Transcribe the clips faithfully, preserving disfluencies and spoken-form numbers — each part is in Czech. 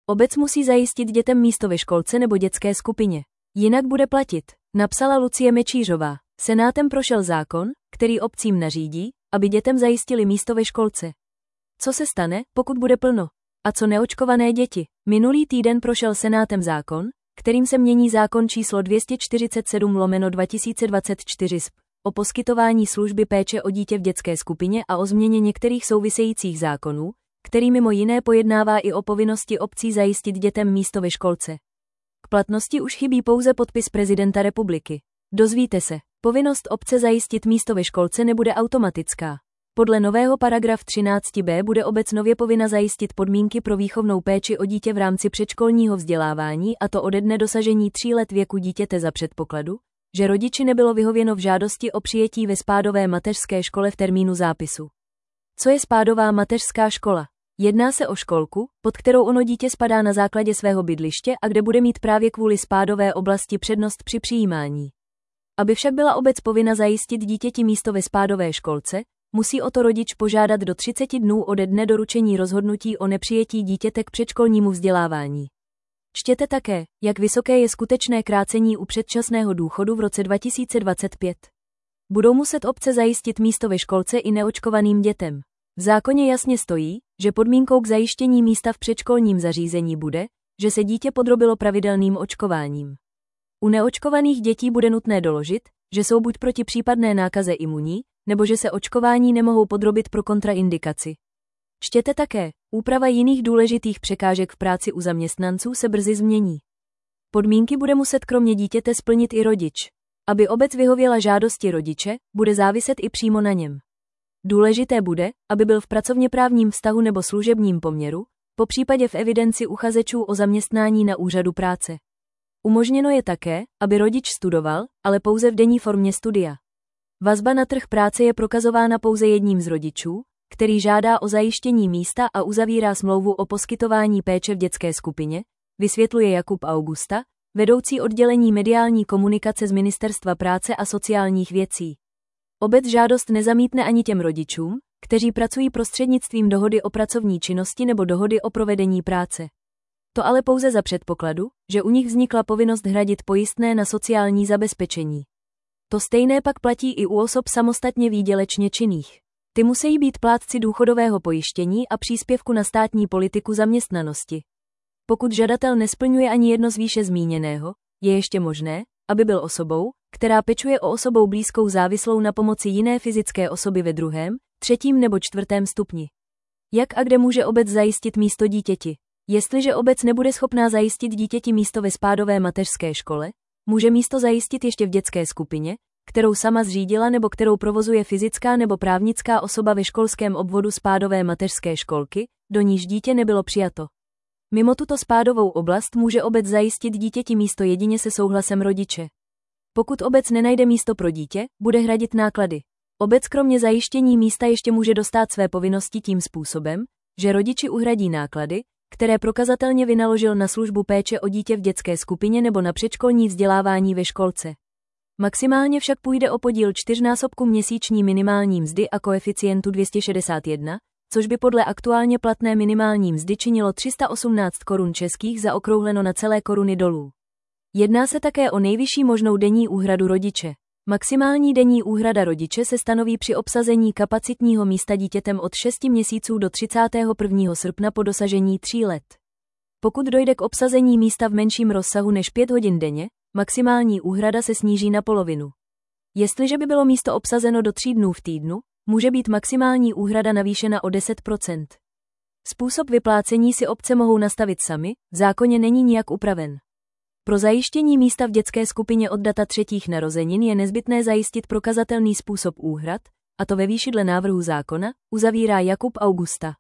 Obec musí zajistit dětem místo ve školce nebo dětské skupině. Jinak bude platit, napsala Lucie Mečířová. Senátem prošel zákon, který obcím nařídí, aby dětem zajistili místo ve školce. Co se stane, pokud bude plno? A co neočkované děti? Minulý týden prošel Senátem zákon, kterým se mění zákon číslo dvě stě čtyřicet sedm lomeno dva tisíce dvacet čtyři S P o poskytování služby péče o dítě v dětské skupině a o změně některých souvisejících zákonů, který mimo jiné pojednává i o povinnosti obcí zajistit dětem místo ve školce. K platnosti už chybí pouze podpis prezidenta republiky. Dozvíte se, povinnost obce zajistit místo ve školce nebude automatická. Podle nového paragraf třináct b bude obec nově povinna zajistit podmínky pro výchovnou péči o dítě v rámci předškolního vzdělávání, a to ode dne dosažení tří let věku dítěte za předpokladu, že rodiči nebylo vyhověno v žádosti o přijetí ve spádové mateřské škole v termínu zápisu. Co je spádová mateřská škola? Jedná se o školku, pod kterou ono dítě spadá na základě svého bydliště a kde bude mít právě kvůli spádové oblasti přednost při přijímání. Aby však byla obec povinna zajistit dítěti místo ve spádové školce, musí o to rodič požádat do třiceti dnů ode dne doručení rozhodnutí o nepřijetí dítěte k předškolnímu vzdělávání. Čtěte také, jak vysoké je skutečné krácení u předčasného důchodu v roce dva tisíce dvacet pět. Budou muset obce zajistit místo ve školce i neočkovaným dětem. V zákoně jasně stojí, že podmínkou k zajištění místa v předškolním zařízení bude, že se dítě podrobilo pravidelným očkováním. U neočkovaných dětí bude nutné doložit, že jsou buď proti případné nákaze imunní, nebo že se očkování nemohou podrobit pro kontraindikaci. Čtěte také, úprava jiných důležitých překážek v práci u zaměstnanců se brzy změní. Podmínky bude muset kromě dítěte splnit i rodič. Aby obec vyhověla žádosti rodiče, bude záviset i přímo na něm. Důležité bude, aby byl v pracovněprávním vztahu nebo služebním poměru, popřípadě v evidenci uchazečů o zaměstnání na úřadu práce. Umožněno je také, aby rodič studoval, ale pouze v denní formě studia. Vazba na trh práce je prokazována pouze jedním z rodičů, který žádá o zajištění místa a uzavírá smlouvu o poskytování péče v dětské skupině, vysvětluje Jakub Augusta, vedoucí oddělení mediální komunikace z Ministerstva práce a sociálních věcí. Obec žádost nezamítne ani těm rodičům, kteří pracují prostřednictvím dohody o pracovní činnosti nebo dohody o provedení práce. To ale pouze za předpokladu, že u nich vznikla povinnost hradit pojistné na sociální zabezpečení. To stejné pak platí i u osob samostatně výdělečně činných. Ty musí být plátci důchodového pojištění a příspěvku na státní politiku zaměstnanosti. Pokud žadatel nesplňuje ani jedno z výše zmíněného, je ještě možné, aby byl osobou, která pečuje o osobou blízkou závislou na pomoci jiné fyzické osoby ve druhém, třetím nebo čtvrtém stupni. Jak a kde může obec zajistit místo dítěti? Jestliže obec nebude schopná zajistit dítěti místo ve spádové mateřské škole, může místo zajistit ještě v dětské skupině, kterou sama zřídila nebo kterou provozuje fyzická nebo právnická osoba ve školském obvodu spádové mateřské školky, do níž dítě nebylo přijato. Mimo tuto spádovou oblast může obec zajistit dítěti místo jedině se souhlasem rodiče. Pokud obec nenajde místo pro dítě, bude hradit náklady. Obec kromě zajištění místa ještě může dostát své povinnosti tím způsobem, že rodiči uhradí náklady, které prokazatelně vynaložil na službu péče o dítě v dětské skupině nebo na předškolní vzdělávání ve školce. Maximálně však půjde o podíl čtyřnásobku měsíční minimální mzdy a koeficientu dvě stě šedesát jedna, což by podle aktuálně platné minimální mzdy činilo tři sta osmnáct korun českých zaokrouhleno na celé koruny dolů. Jedná se také o nejvyšší možnou denní úhradu rodiče. Maximální denní úhrada rodiče se stanoví při obsazení kapacitního místa dítětem od šesti měsíců do třicátého prvního srpna po dosažení tří let. Pokud dojde k obsazení místa v menším rozsahu než pět hodin denně, maximální úhrada se sníží na polovinu. Jestliže by bylo místo obsazeno do tří dnů v týdnu, může být maximální úhrada navýšena o deset procent. Způsob vyplácení si obce mohou nastavit sami, v zákoně není nijak upraven. Pro zajištění místa v dětské skupině od data třetích narozenin je nezbytné zajistit prokazatelný způsob úhrad, a to ve výši dle návrhu zákona, uzavírá Jakub Augusta.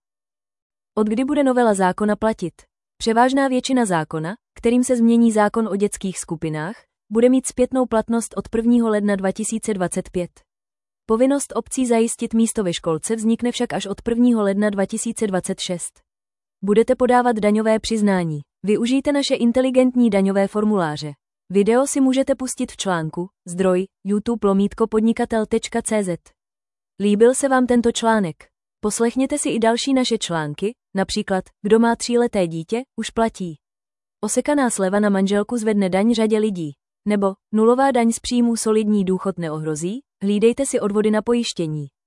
Od kdy bude novela zákona platit? Převážná většina zákona, kterým se změní zákon o dětských skupinách, bude mít zpětnou platnost od prvního ledna dva tisíce dvacet pět. Povinnost obcí zajistit místo ve školce vznikne však až od prvního ledna dva tisíce dvacet šest. Budete podávat daňové přiznání. Využijte naše inteligentní daňové formuláře. Video si můžete pustit v článku, zdroj, YouTube lomítko podnikatel tečka cé zet. Líbil se vám tento článek? Poslechněte si i další naše články, například Kdo má tříleté dítě, už platí. Osekaná sleva na manželku zvedne daň řadě lidí. Nebo Nulová daň z příjmů solidní důchod neohrozí, hlídejte si odvody na pojištění.